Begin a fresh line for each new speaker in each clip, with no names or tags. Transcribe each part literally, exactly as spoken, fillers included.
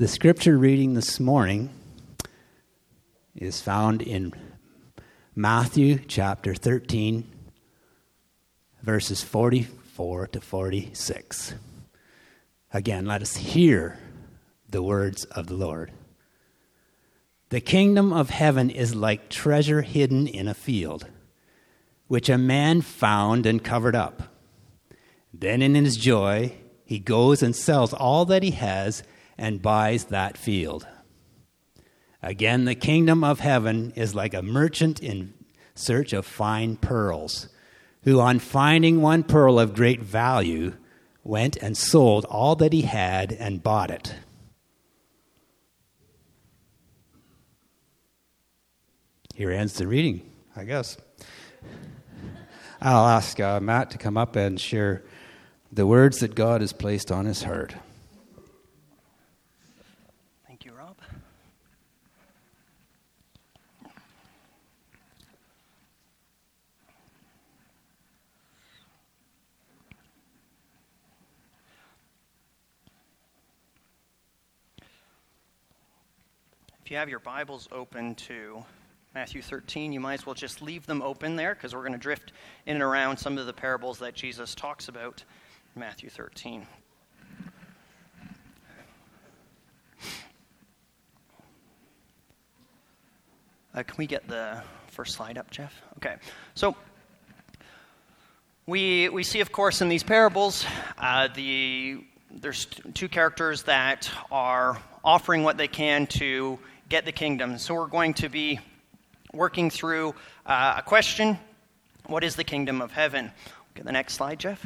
The scripture reading this morning is found in Matthew chapter thirteen, verses forty-four to forty-six. Again, let us hear the words of the Lord. The kingdom of heaven is like treasure hidden in a field, which a man found and covered up. Then in his joy, he goes and sells all that he has and buys that field. Again, the kingdom of heaven is like a merchant in search of fine pearls, who on finding one pearl of great value, went and sold all that he had and bought it. Here ends the reading, I guess. I'll ask uh, Matt to come up and share the words that God has placed on his heart.
Thank you, Rob. If you have your Bibles open to Matthew thirteen, you might as well just leave them open there, because we're going to drift in and around some of the parables that Jesus talks about in Matthew thirteen. Uh, can we get the first slide up, Jeff? Okay. So we we see, of course, in these parables, uh, the there's two characters that are offering what they can to get the kingdom. So we're going to be working through uh, a question: what is the kingdom of heaven? Get the next slide, Jeff.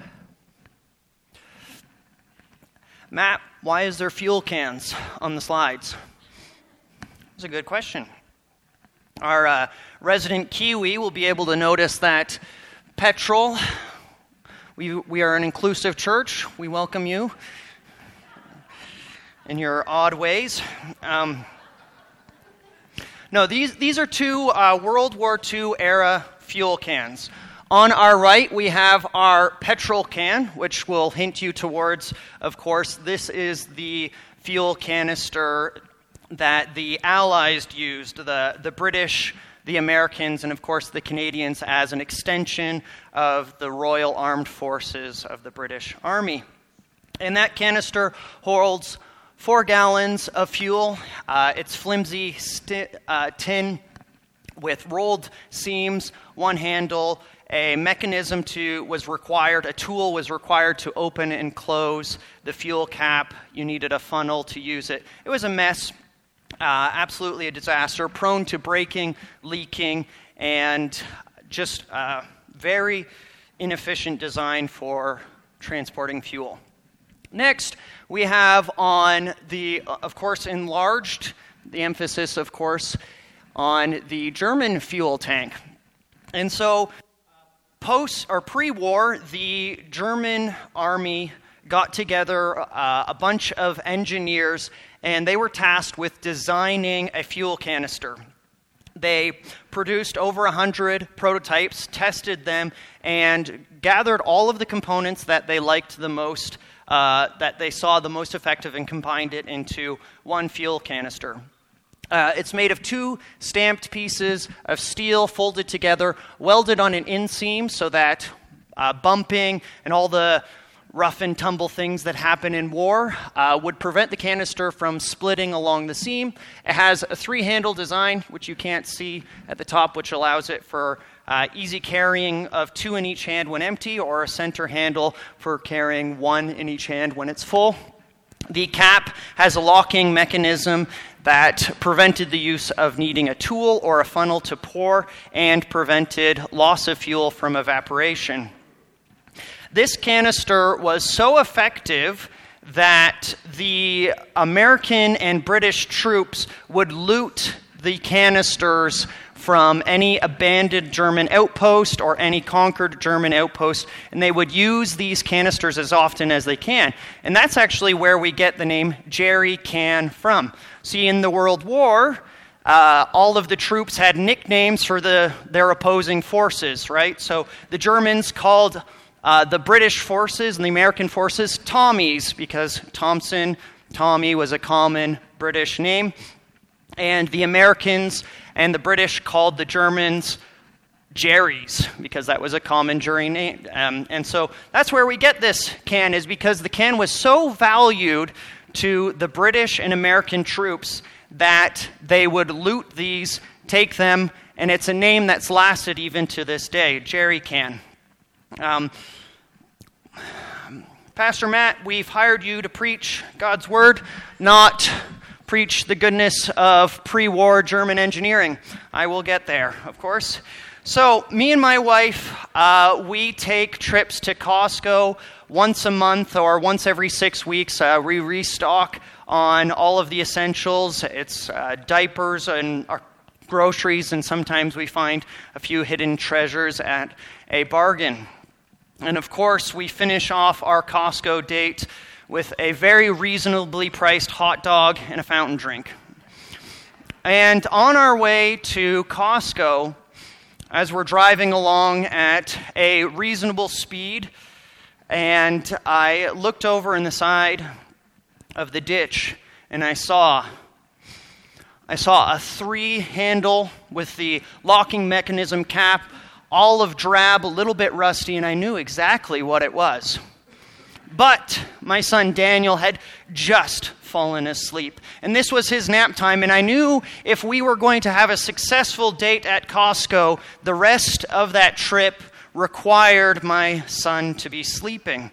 Matt, why is there fuel cans on the slides? That's a good question. Our uh, resident Kiwi will be able to notice that petrol, we, we are an inclusive church. We welcome you in your odd ways. Um, no, these, these are two uh, World War Two era fuel cans. On our right, we have our petrol can, which will hint you towards, of course, this is the fuel canister that the Allies used, the, the British, the Americans, and of course the Canadians, as an extension of the Royal Armed Forces of the British Army. And that canister holds four gallons of fuel. Uh, it's flimsy sti- uh, tin with rolled seams, one handle. A mechanism to was required, a tool was required to open and close the fuel cap. You needed a funnel to use it. It was a mess. Uh, absolutely a disaster, prone to breaking, leaking, and just uh, very inefficient design for transporting fuel. Next, we have on the, of course, enlarged, the emphasis, of course, on the German fuel tank. And so, post or pre-war, the German army got together uh, a bunch of engineers, and they were tasked with designing a fuel canister. They produced over one hundred prototypes, tested them, and gathered all of the components that they liked the most, uh, that they saw the most effective, and combined it into one fuel canister. Uh, it's made of two stamped pieces of steel folded together, welded on an inseam so that uh, bumping and all the rough and tumble things that happen in war uh, would prevent the canister from splitting along the seam. It has a three-handle design, which you can't see at the top, which allows it for uh, easy carrying of two in each hand when empty, or a center handle for carrying one in each hand when it's full. The cap has a locking mechanism that prevented the use of needing a tool or a funnel to pour, and prevented loss of fuel from evaporation. This canister was so effective that the American and British troops would loot the canisters from any abandoned German outpost or any conquered German outpost, and they would use these canisters as often as they can. And that's actually where we get the name Jerry Can from. See, in the World War, uh, all of the troops had nicknames for the their opposing forces, right? So the Germans called uh, the British forces and the American forces Tommies, because Thompson Tommy was a common British name. And the Americans and the British called the Germans Jerry's, because that was a common jury name. Um, and so that's where we get this can, is because the can was so valued to the British and American troops that they would loot these, take them, and it's a name that's lasted even to this day, Jerry Can. Um, Pastor Matt, we've hired you to preach God's Word, not preach the goodness of pre-war German engineering. I will get there, of course. So me and my wife, uh, we take trips to Costco once a month or once every six weeks. Uh, we restock on all of the essentials. It's uh, diapers and our groceries, and sometimes we find a few hidden treasures at a bargain. And of course, we finish off our Costco date with a very reasonably priced hot dog and a fountain drink. And on our way to Costco, as we're driving along at a reasonable speed, and I looked over in the side of the ditch, and I saw, I saw a three-handle with the locking mechanism cap, olive drab, a little bit rusty, and I knew exactly what it was. But my son Daniel had just fallen asleep, and this was his nap time, and I knew if we were going to have a successful date at Costco, the rest of that trip required my son to be sleeping.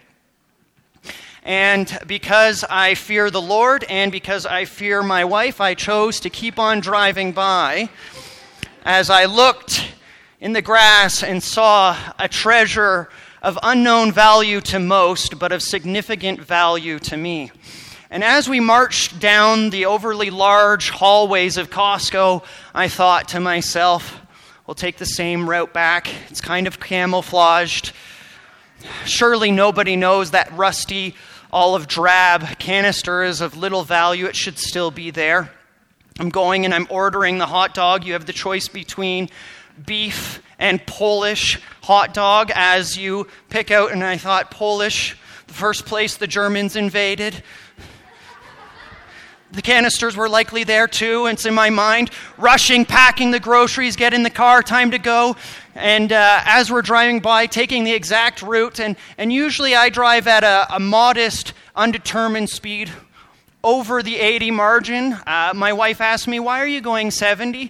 And because I fear the Lord and because I fear my wife, I chose to keep on driving by as I looked in the grass and saw a treasure of unknown value to most, but of significant value to me. And as we marched down the overly large hallways of Costco, I thought to myself, we'll take the same route back. It's kind of camouflaged. Surely nobody knows that rusty olive drab canister is of little value. It should still be there. I'm going and I'm ordering the hot dog. You have the choice between beef and Polish hot dog as you pick out, and I thought Polish, the first place the Germans invaded. The canisters were likely there too, and it's in my mind, rushing, packing the groceries, get in the car, time to go. And uh, as we're driving by, taking the exact route, and, and usually I drive at a, a modest, undetermined speed, over the eighty margin. Uh, my wife asked me, why are you going seventy?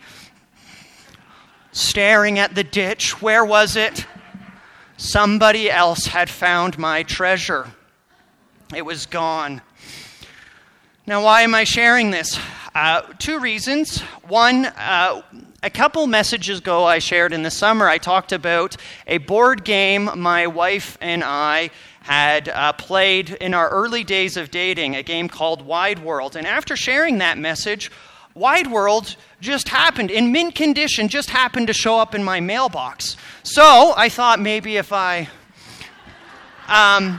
Staring at the ditch, where was it? Somebody else had found my treasure. It was gone. Now, why am I sharing this? Uh, two reasons. One, uh, a couple messages ago I shared in the summer, I talked about a board game my wife and I had uh, played in our early days of dating, a game called Wide World. And after sharing that message, Wide World just happened, in mint condition, just happened to show up in my mailbox. So I thought maybe if I... Um,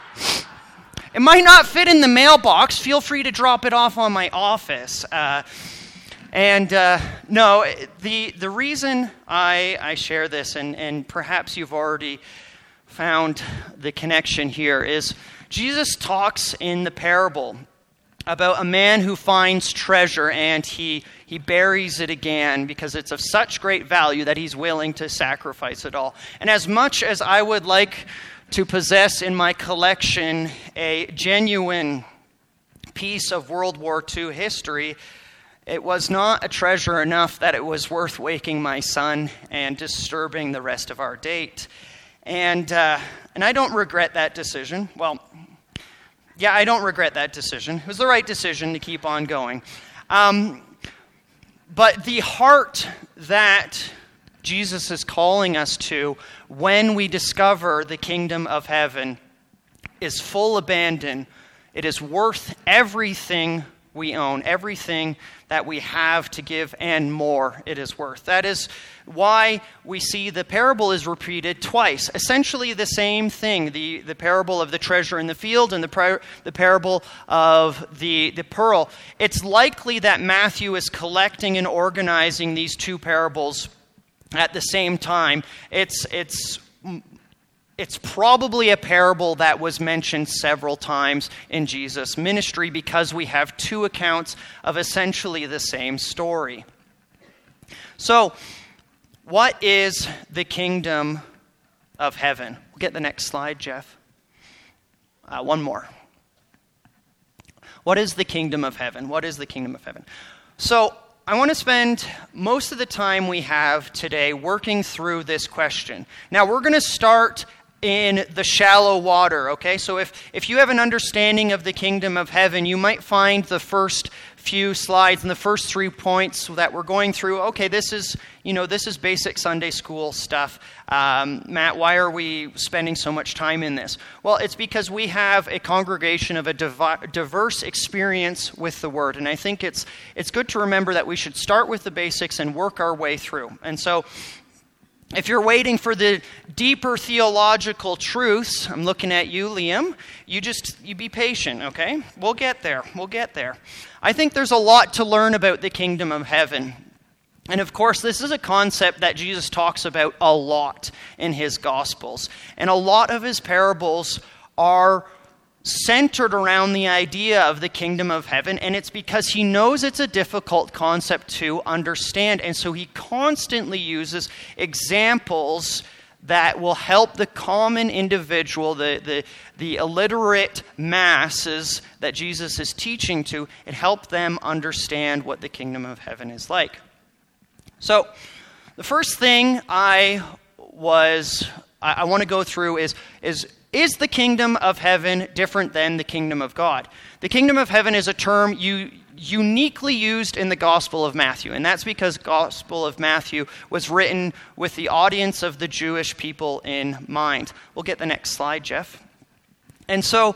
it might not fit in the mailbox. Feel free to drop it off on my office. Uh, and uh, no, the the reason I, I share this, and, and perhaps you've already found the connection here, is Jesus talks in the parable about a man who finds treasure and he, he buries it again because it's of such great value that he's willing to sacrifice it all. And as much as I would like to possess in my collection a genuine piece of World War Two history, it was not a treasure enough that it was worth waking my son and disturbing the rest of our date. And uh, and I don't regret that decision. Well, yeah, I don't regret that decision. It was the right decision to keep on going. Um, but the heart that Jesus is calling us to when we discover the kingdom of heaven is full abandon. It is worth everything we own, everything that we have to give and more it is worth. That is why we see the parable is repeated twice. Essentially the same thing, the, the parable of the treasure in the field and the, par- the parable of the, the pearl. It's likely that Matthew is collecting and organizing these two parables at the same time. It's, it's it's probably a parable that was mentioned several times in Jesus' ministry because we have two accounts of essentially the same story. So, what is the kingdom of heaven? We'll get the next slide, Jeff. Uh, one more. What is the kingdom of heaven? What is the kingdom of heaven? So, I want to spend most of the time we have today working through this question. Now, we're going to start in the shallow water, okay? So if, if you have an understanding of the kingdom of heaven, you might find the first few slides and the first three points that we're going through, okay, this is, you know, this is basic Sunday school stuff. Um, Matt, why are we spending so much time in this? Well, it's because we have a congregation of a divi- diverse experience with the Word, and I think it's it's good to remember that we should start with the basics and work our way through. And so, if you're waiting for the deeper theological truths, I'm looking at you, Liam, you just, you be patient, okay? We'll get there. We'll get there. I think there's a lot to learn about the kingdom of heaven. And of course, this is a concept that Jesus talks about a lot in his Gospels. And a lot of his parables are centered around the idea of the kingdom of heaven, and it's because he knows it's a difficult concept to understand, and so he constantly uses examples that will help the common individual, the, the, the illiterate masses that Jesus is teaching to, and help them understand what the kingdom of heaven is like. So, the first thing I was I, I want to go through is is Is the kingdom of heaven different than the kingdom of God? The kingdom of heaven is a term you, uniquely used in the Gospel of Matthew, and that's because the Gospel of Matthew was written with the audience of the Jewish people in mind. We'll get the next slide, Jeff. And so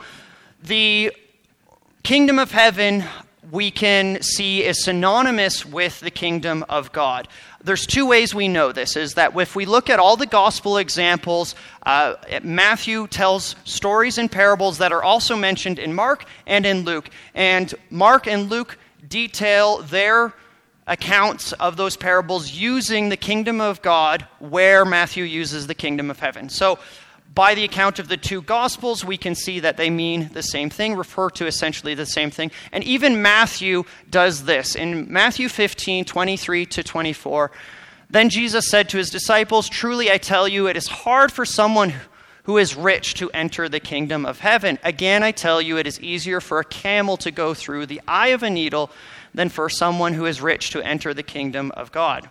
the kingdom of heaven we can see is synonymous with the kingdom of God. There's two ways we know this, is that if we look at all the gospel examples, uh, Matthew tells stories and parables that are also mentioned in Mark and in Luke. And Mark and Luke detail their accounts of those parables using the kingdom of God where Matthew uses the kingdom of heaven. So by the account of the two Gospels, we can see that they mean the same thing, refer to essentially the same thing. And even Matthew does this. In Matthew fifteen, twenty-three to twenty-four, then Jesus said to his disciples, "Truly I tell you, it is hard for someone who is rich to enter the kingdom of heaven. Again, I tell you, it is easier for a camel to go through the eye of a needle than for someone who is rich to enter the kingdom of God."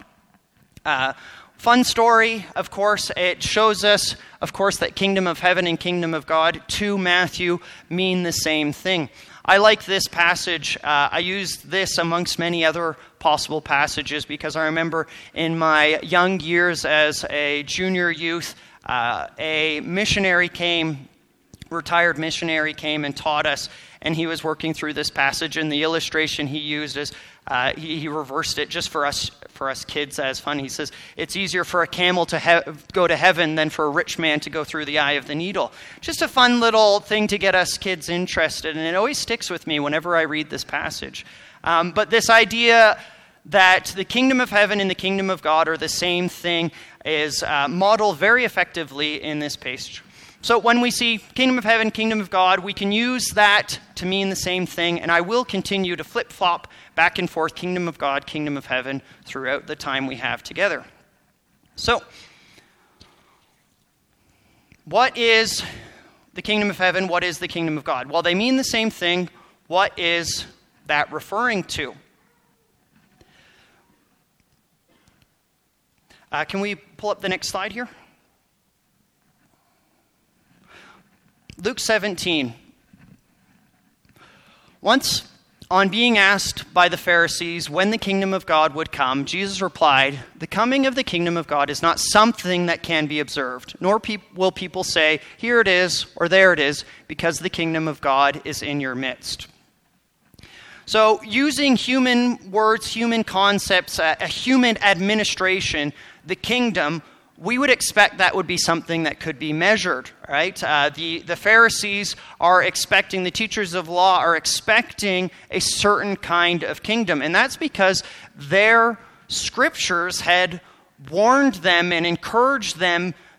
Uh, Fun story, of course. It shows us, of course, that kingdom of heaven and kingdom of God to Matthew mean the same thing. I like this passage. Uh, I used this amongst many other possible passages because I remember in my young years as a junior youth, uh, a missionary came, retired missionary came and taught us, and he was working through this passage, and the illustration he used is, uh, he, he reversed it just for us for us kids as fun. He says, it's easier for a camel to he- go to heaven than for a rich man to go through the eye of the needle. Just a fun little thing to get us kids interested, and it always sticks with me whenever I read this passage. Um, but this idea that the kingdom of heaven and the kingdom of God are the same thing is uh, modeled very effectively in this passage. So when we see kingdom of heaven, kingdom of God, we can use that to mean the same thing, and I will continue to flip-flop back and forth, kingdom of God, kingdom of heaven, throughout the time we have together. So, what is the kingdom of heaven? What is the kingdom of God? Well, they mean the same thing. What is that referring to? Uh, can we pull up the next slide here? Luke seventeen. Once, on being asked by the Pharisees when the kingdom of God would come, Jesus replied, "The coming of the kingdom of God is not something that can be observed, nor pe- will people say, 'Here it is,' or 'There it is,' because the kingdom of God is in your midst." So, using human words, human concepts, a, a human administration, the kingdom, we would expect that would be something that could be measured, right? Uh, the, the Pharisees are expecting, the teachers of law are expecting a certain kind of kingdom. And that's because their scriptures had warned them and encouraged them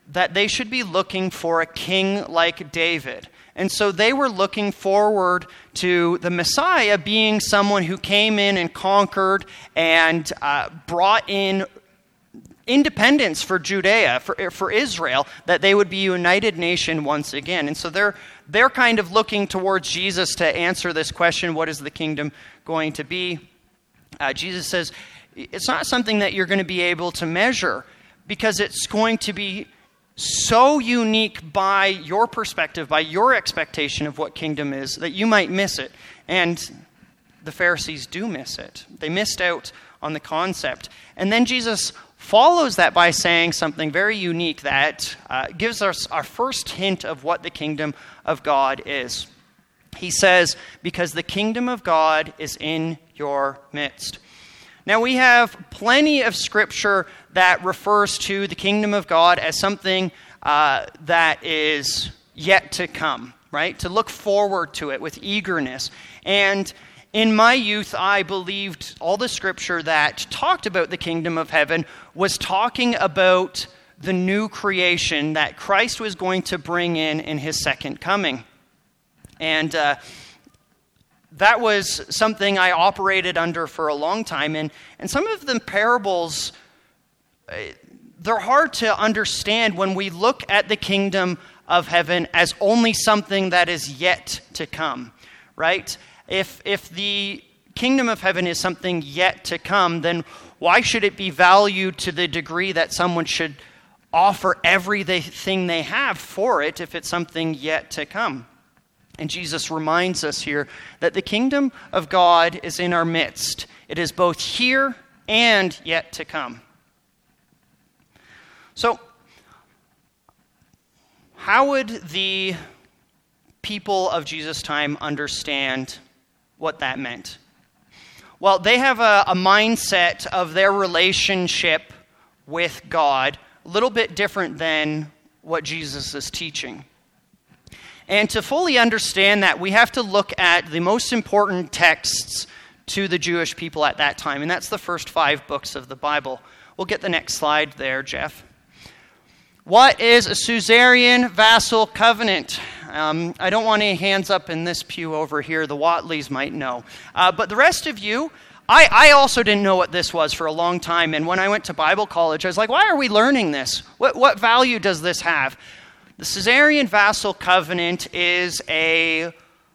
that they should be looking for a king like David. And so they were looking forward to the Messiah being someone who came in and conquered and uh, brought in independence for Judea, for, for Israel, that they would be a united nation once again. And so they're they're kind of looking towards Jesus to answer this question, what is the kingdom going to be? Uh, Jesus says, it's not something that you're going to be able to measure, because it's going to be so unique by your perspective, by your expectation of what kingdom is, that you might miss it. And the Pharisees do miss it. They missed out on the concept. And then Jesus follows that by saying something very unique that uh, gives us our first hint of what the kingdom of God is. He says, because the kingdom of God is in your midst. Now, we have plenty of scripture that refers to the kingdom of God as something uh, that is yet to come, right? To look forward to it with eagerness. And in my youth, I believed all the scripture that talked about the kingdom of heaven was talking about the new creation that Christ was going to bring in in his second coming. And uh, that was something I operated under for a long time. And, and some of the parables, they're hard to understand when we look at the kingdom of heaven as only something that is yet to come, right? If if the kingdom of heaven is something yet to come, then why should it be valued to the degree that someone should offer everything they have for it if it's something yet to come? And Jesus reminds us here that the kingdom of God is in our midst. It is both here and yet to come. So, how would the people of Jesus' time understand what that meant? Well, they have a, a mindset of their relationship with God a little bit different than what Jesus is teaching. And to fully understand that, we have to look at the most important texts to the Jewish people at that time, and that's the first five books of the Bible. We'll get the next slide there, Jeff. What is a suzerain vassal covenant? Um, I don't want any hands up in this pew over here. The Watleys might know. Uh, but the rest of you, I, I also didn't know what this was for a long time. And when I went to Bible college, I was like, why are we learning this? What, what value does this have? The suzerain vassal covenant is a,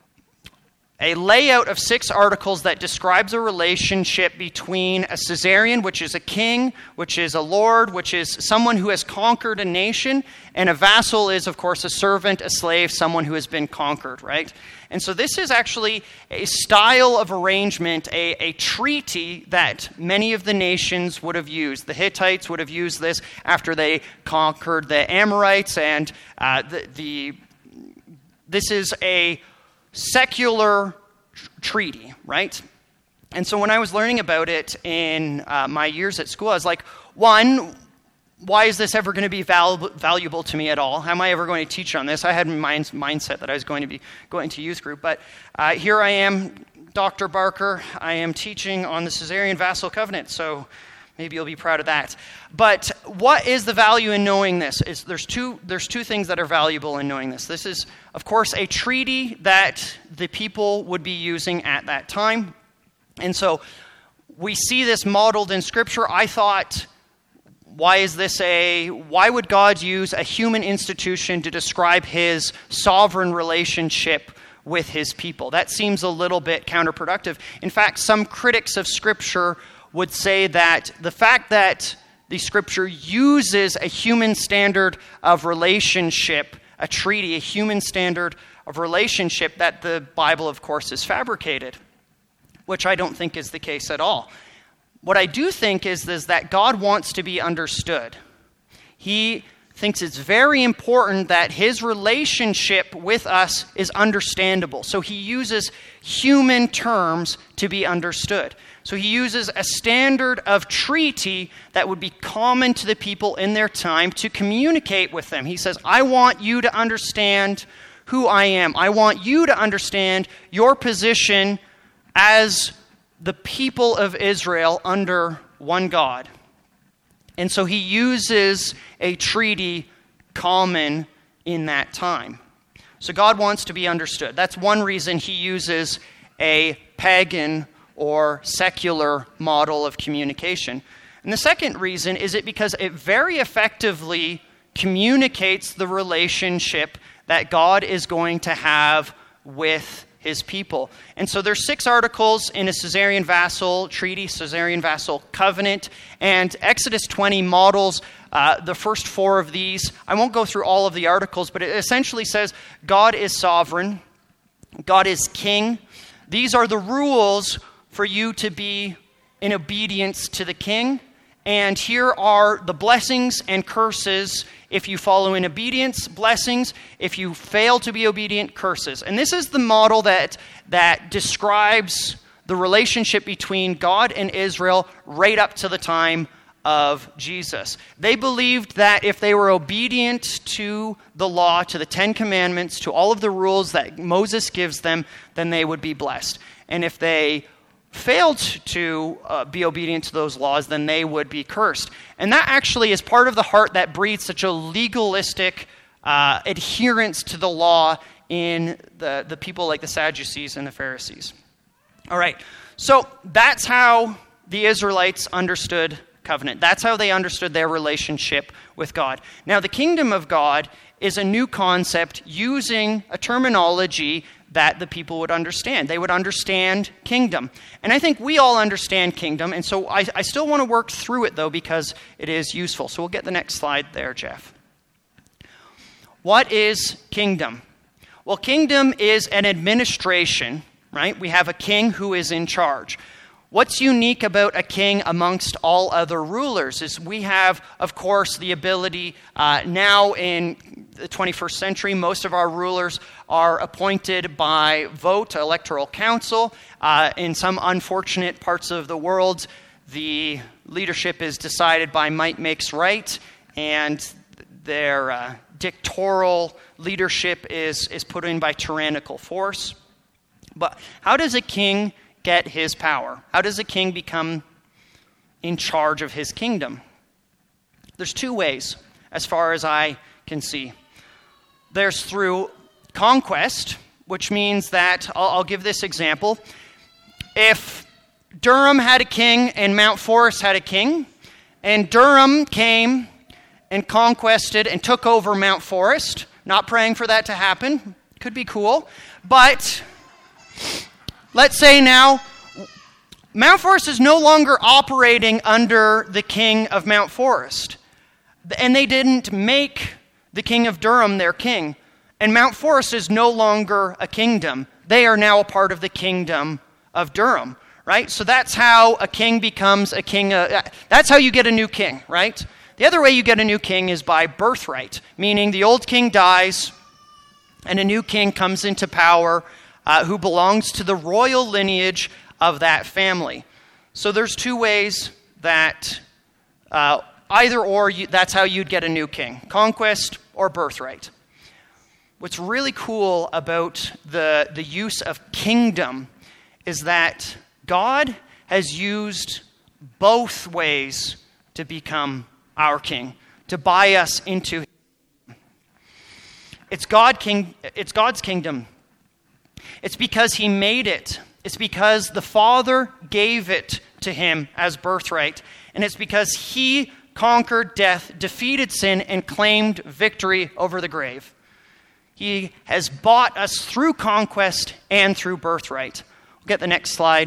a layout of six articles that describes a relationship between a suzerain, which is a king, which is a lord, which is someone who has conquered a nation, and a vassal is, of course, a servant, a slave, someone who has been conquered, right? And so this is actually a style of arrangement, a, a treaty that many of the nations would have used. The Hittites would have used this after they conquered the Amorites, and uh, the, the this is a secular tr- treaty, right? And so when I was learning about it in uh, my years at school, I was like, one, why is this ever going to be val- valuable to me at all? How am I ever going to teach on this? I had my mind- mindset that I was going to be going to youth group, but uh, here I am, Doctor Barker. I am teaching on the suzerain vassal covenant, so maybe you'll be proud of that. But what is the value in knowing this? Is there's two there's two things that are valuable in knowing this. This is, of course, a treaty that the people would be using at that time. And so we see this modeled in Scripture. I thought, why is this a, why would God use a human institution to describe his sovereign relationship with his people? That seems a little bit counterproductive. In fact, some critics of Scripture would say that the fact that the Scripture uses a human standard of relationship, a treaty, a human standard of relationship, that the Bible, of course, is fabricated, which I don't think is the case at all. What I do think is, is that God wants to be understood. He thinks it's very important that his relationship with us is understandable. So he uses human terms to be understood. So he uses a standard of treaty that would be common to the people in their time to communicate with them. He says, I want you to understand who I am. I want you to understand your position as the people of Israel under one God. And so he uses a treaty common in that time. So God wants to be understood. That's one reason he uses a pagan or secular model of communication. And the second reason is it because it very effectively communicates the relationship that God is going to have with his people. And so there's six articles in a Caesarean vassal treaty, Caesarean vassal covenant, and Exodus twenty models uh, the first four of these. I won't go through all of the articles, but it essentially says God is sovereign, God is king. These are the rules for you to be in obedience to the king. And here are the blessings and curses if you follow in obedience, blessings. If you fail to be obedient, curses. And this is the model that, that describes the relationship between God and Israel right up to the time of Jesus. They believed that if they were obedient to the law, to the Ten Commandments, to all of the rules that Moses gives them, then they would be blessed. And if they failed to uh, be obedient to those laws, then they would be cursed. And that actually is part of the heart that breeds such a legalistic uh, adherence to the law in the, the people like the Sadducees and the Pharisees. All right, so that's how the Israelites understood covenant. That's how they understood their relationship with God. Now, the kingdom of God is a new concept using a terminology that the people would understand. They would understand kingdom. And I think we all understand kingdom, and so I, I still want to work through it, though, because it is useful. So we'll get the next slide there, Jeff. What is kingdom? Well, kingdom is an administration, right? We have a king who is in charge. What's unique about a king amongst all other rulers is we have, of course, the ability uh, now in the twenty-first century, most of our rulers are appointed by vote, electoral council. Uh, in some unfortunate parts of the world, the leadership is decided by might makes right, and their uh, dictatorial leadership is, is put in by tyrannical force. But how does a king get his power? How does a king become in charge of his kingdom? There's two ways, as far as I can see. There's through conquest, which means that, I'll, I'll give this example. If Durham had a king and Mount Forest had a king, and Durham came and conquested and took over Mount Forest, not praying for that to happen, could be cool, but let's say now Mount Forest is no longer operating under the king of Mount Forest, and they didn't make the king of Durham their king. And Mount Forest is no longer a kingdom. They are now a part of the kingdom of Durham, right? So that's how a king becomes a king. Uh, that's how you get a new king, right? The other way you get a new king is by birthright, meaning the old king dies and a new king comes into power uh, who belongs to the royal lineage of that family. So there's two ways that uh, either or, you, that's how you'd get a new king, conquest or birthright. What's really cool about the, the use of kingdom is that God has used both ways to become our king, to buy us into him. It's God king, it's God's kingdom. It's because he made it. It's because the Father gave it to him as birthright. And it's because he conquered death, defeated sin, and claimed victory over the grave. He has bought us through conquest and through birthright. We'll get the next slide.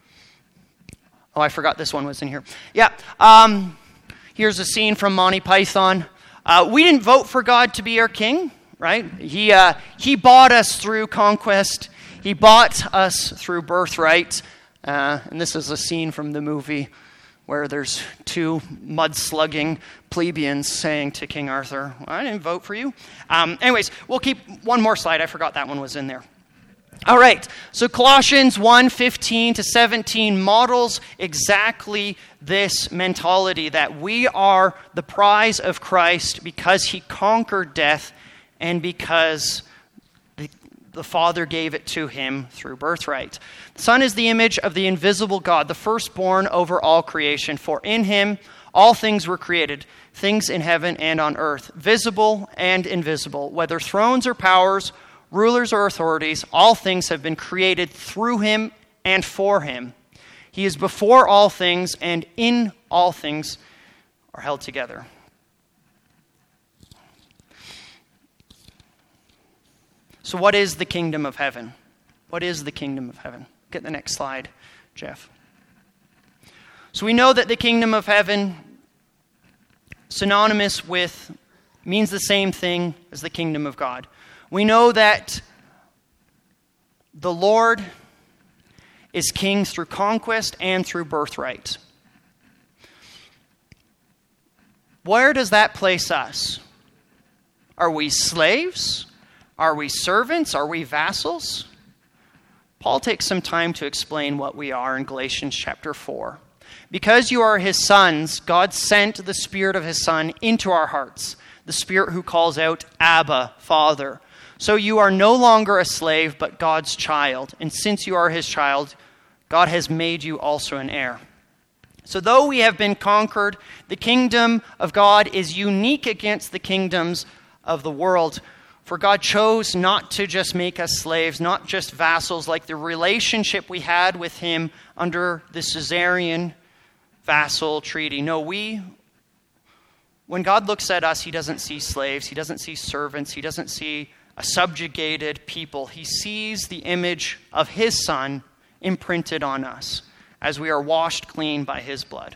Oh, I forgot this one was in here. Yeah, um, here's a scene from Monty Python. Uh, we didn't vote for God to be our king, right? He, uh, he bought us through conquest. He bought us through birthright. Uh, and this is a scene from the movie where there's two mud-slugging plebeians saying to King Arthur, I didn't vote for you. Um, anyways, we'll keep one more slide. I forgot that one was in there. All right, so Colossians one, fifteen to seventeen models exactly this mentality that we are the prize of Christ because he conquered death and because the, the Father gave it to him through birthright. The Son is the image of the invisible God, the firstborn over all creation. For in him all things were created, things in heaven and on earth, visible and invisible, whether thrones or powers, rulers or authorities, all things have been created through him and for him. He is before all things, and in all things are held together. So what is the kingdom of heaven? What is the kingdom of heaven? Get the next slide, Jeff. So we know that the kingdom of heaven, synonymous with, means the same thing as the kingdom of God. We know that the Lord is king through conquest and through birthright. Where does that place us? Are we slaves? Are we servants? Are we vassals? Paul takes some time to explain what we are in Galatians chapter four. Because you are his sons, God sent the Spirit of his Son into our hearts, the Spirit who calls out, Abba, Father. So you are no longer a slave, but God's child. And since you are his child, God has made you also an heir. So though we have been conquered, the kingdom of God is unique against the kingdoms of the world. For God chose not to just make us slaves, not just vassals, like the relationship we had with him under the Caesarean vassal treaty. No, we, when God looks at us, he doesn't see slaves, he doesn't see servants, he doesn't see a subjugated people. He sees the image of his Son imprinted on us as we are washed clean by his blood.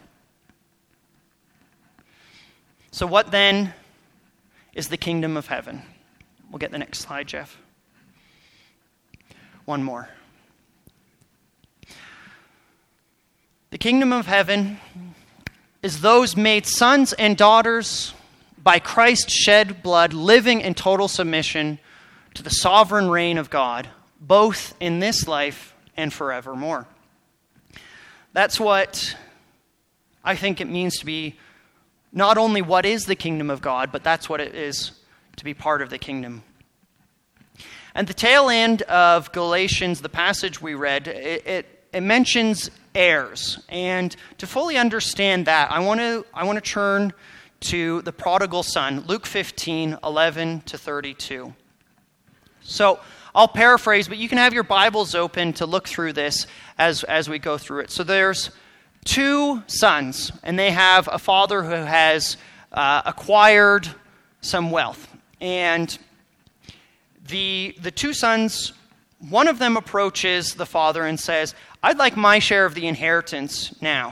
So what then is the kingdom of heaven? We'll get the next slide, Jeff. One more. The kingdom of heaven is those made sons and daughters by Christ's shed blood, living in total submission to the sovereign reign of God, both in this life and forevermore. That's what I think it means to be not only what is the kingdom of God, but that's what it is to be part of the kingdom. And the tail end of Galatians, the passage we read, it, it, it mentions heirs. And to fully understand that, I want to I want to turn to the prodigal son, Luke fifteen, eleven to thirty-two. So I'll paraphrase, but you can have your Bibles open to look through this as, as we go through it. So there's two sons, and they have a father who has uh, acquired some wealth. And the the two sons, one of them approaches the father and says, I'd like my share of the inheritance now.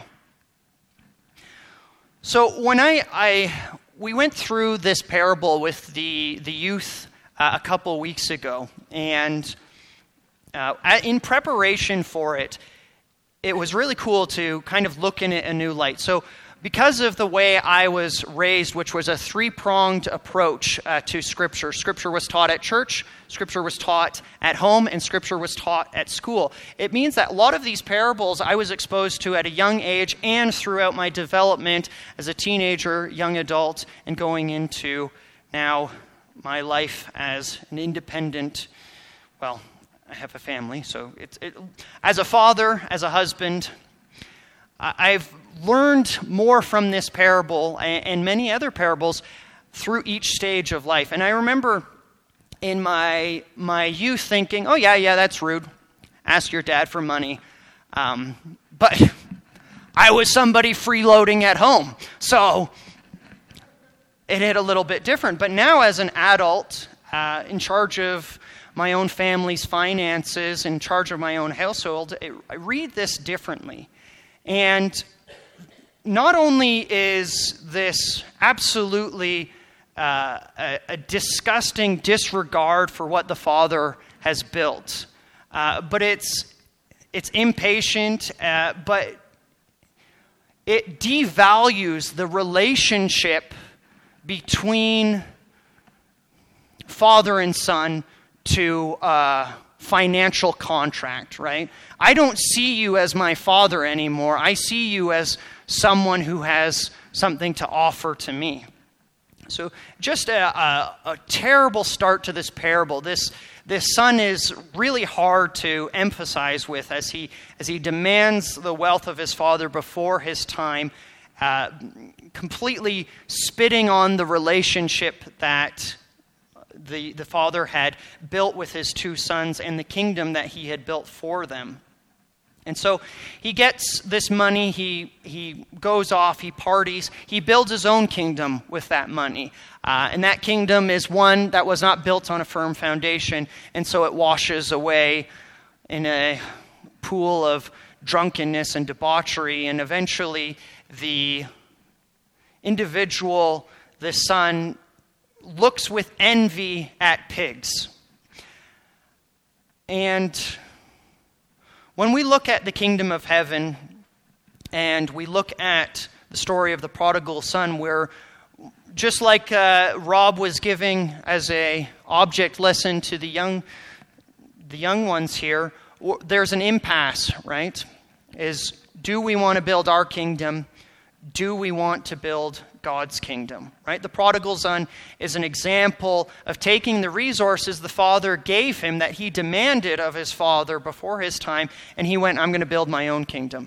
So when I, I we went through this parable with the, the youth uh, a couple weeks ago, and uh, in preparation for it, it was really cool to kind of look in it a new light. So because of the way I was raised, which was a three-pronged approach uh, to Scripture. Scripture was taught at church, Scripture was taught at home, and Scripture was taught at school. It means that a lot of these parables I was exposed to at a young age and throughout my development as a teenager, young adult, and going into now my life as an independent, well, I have a family, so it's it, as a father, as a husband, I've learned more from this parable and many other parables through each stage of life. And I remember in my my youth thinking, oh yeah, yeah, that's rude. Ask your dad for money. Um, but I was somebody freeloading at home, so it hit a little bit different. But now as an adult, uh, in charge of my own family's finances, in charge of my own household, I read this differently. And not only is this absolutely uh, a, a disgusting disregard for what the Father has built, uh, but it's it's impatient, uh, but it devalues the relationship between father and son to uh, financial contract, right? I don't see you as my father anymore. I see you as someone who has something to offer to me. So just a, a, a terrible start to this parable. This this son is really hard to emphasize with as he as he demands the wealth of his father before his time. uh, completely spitting on the relationship that the, the father had built with his two sons and the kingdom that he had built for them. And so he gets this money, he he goes off, he parties, he builds his own kingdom with that money. Uh, and that kingdom is one that was not built on a firm foundation, and so it washes away in a pool of drunkenness and debauchery, and eventually the individual, the son, looks with envy at pigs. And when we look at the kingdom of heaven and we look at the story of the prodigal son, where just like uh, Rob was giving as a object lesson to the young, the young ones here, there's an impasse, right? Is do we want to build our kingdom? Do we want to build God's kingdom, right? The prodigal son is an example of taking the resources the father gave him that he demanded of his father before his time, and he went, I'm going to build my own kingdom.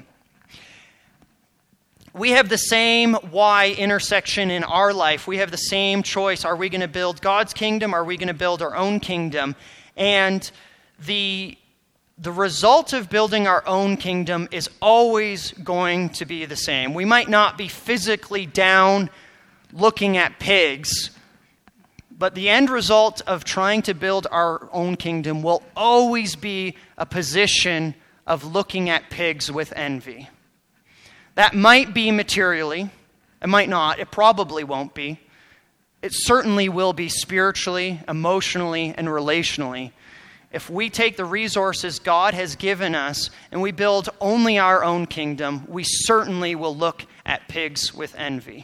We have the same Y intersection in our life. We have the same choice. Are we going to build God's kingdom? Are we going to build our own kingdom? And the The result of building our own kingdom is always going to be the same. We might not be physically down looking at pigs, but the end result of trying to build our own kingdom will always be a position of looking at pigs with envy. That might be materially. It might not. It probably won't be. It certainly will be spiritually, emotionally, and relationally. If we take the resources God has given us and we build only our own kingdom, we certainly will look at pigs with envy.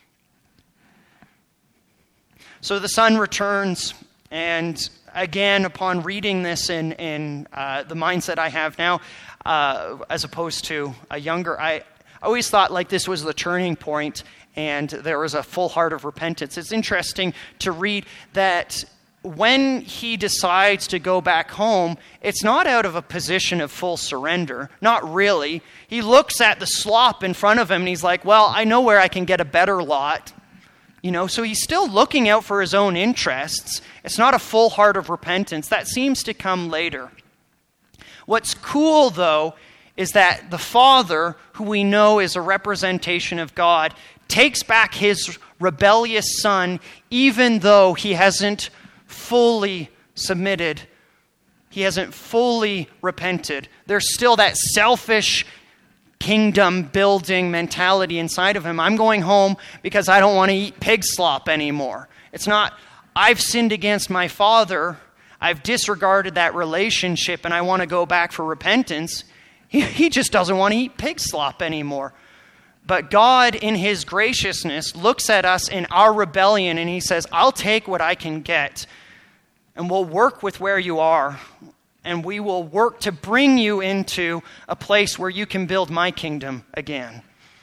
So the son returns, and again, upon reading this in, in uh, the mindset I have now, uh, as opposed to a younger, I always thought like this was the turning point and there was a full heart of repentance. It's interesting to read that when he decides to go back home, it's not out of a position of full surrender. Not really. He looks at the slop in front of him and he's like, well, I know where I can get a better lot. You know, so he's still looking out for his own interests. It's not a full heart of repentance. That seems to come later. What's cool, though, is that the father, who we know is a representation of God, takes back his rebellious son, even though he hasn't fully submitted. He hasn't fully repented. There's still that selfish kingdom building mentality inside of him. I'm going home because I don't want to eat pig slop anymore. It's not, I've sinned against my father, I've disregarded that relationship, and I want to go back for repentance. He, he just doesn't want to eat pig slop anymore. But God, in his graciousness, looks at us in our rebellion and he says, I'll take what I can get and we'll work with where you are, and we will work to bring you into a place where you can build my kingdom again.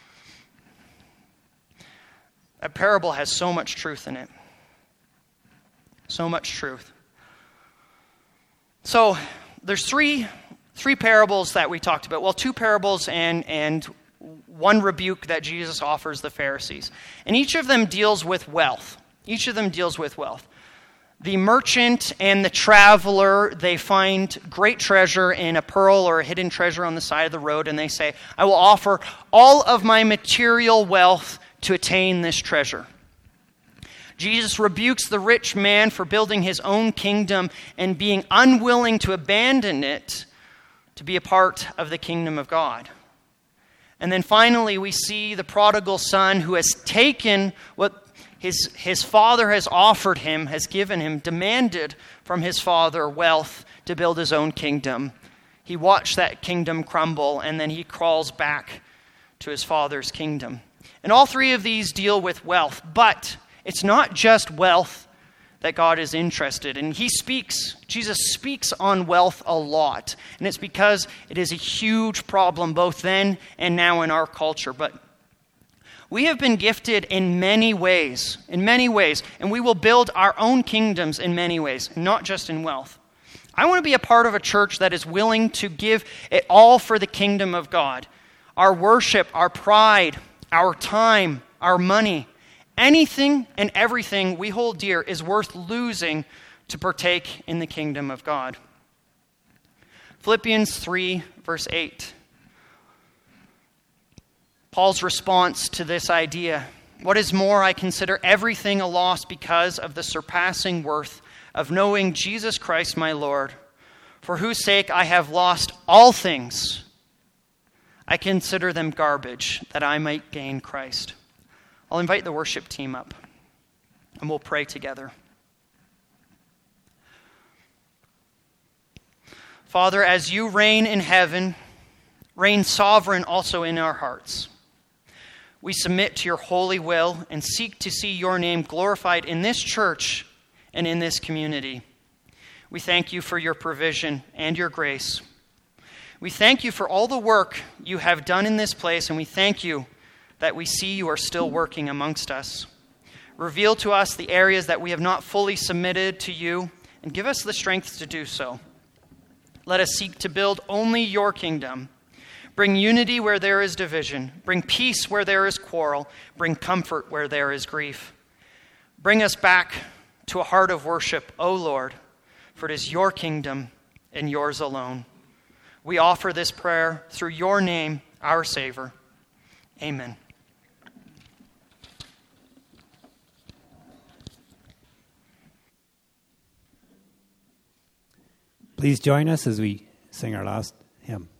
That parable has so much truth in it. So much truth. So there's three, three parables that we talked about. Well, two parables and and one rebuke that Jesus offers the Pharisees. And each of them deals with wealth. Each of them deals with wealth. The merchant and the traveler, they find great treasure in a pearl or a hidden treasure on the side of the road, and they say, I will offer all of my material wealth to attain this treasure. Jesus rebukes the rich man for building his own kingdom and being unwilling to abandon it to be a part of the kingdom of God. And then finally, we see the prodigal son who has taken what his, his father has offered him, has given him, demanded from his father wealth to build his own kingdom. He watched that kingdom crumble, and then he crawls back to his father's kingdom. And all three of these deal with wealth, but it's not just wealth that God is interested in. He speaks, Jesus speaks on wealth a lot. And it's because it is a huge problem both then and now in our culture. But we have been gifted in many ways, in many ways. And we will build our own kingdoms in many ways, not just in wealth. I want to be a part of a church that is willing to give it all for the kingdom of God. Our worship, our pride, our time, our money, anything and everything we hold dear is worth losing to partake in the kingdom of God. Philippians three, verse eight. Paul's response to this idea: what is more, I consider everything a loss because of the surpassing worth of knowing Jesus Christ my Lord, for whose sake I have lost all things. I consider them garbage, that I might gain Christ. I'll invite the worship team up, and we'll pray together. Father, as you reign in heaven, reign sovereign also in our hearts. We submit to your holy will and seek to see your name glorified in this church and in this community. We thank you for your provision and your grace. We thank you for all the work you have done in this place, and we thank you that we see you are still working amongst us. Reveal to us the areas that we have not fully submitted to you, and give us the strength to do so. Let us seek to build only your kingdom. Bring unity where there is division. Bring peace where there is quarrel. Bring comfort where there is grief. Bring us back to a heart of worship, O Lord, for it is your kingdom and yours alone. We offer this prayer through your name, our Savior. Amen.
Please join us as we sing our last hymn.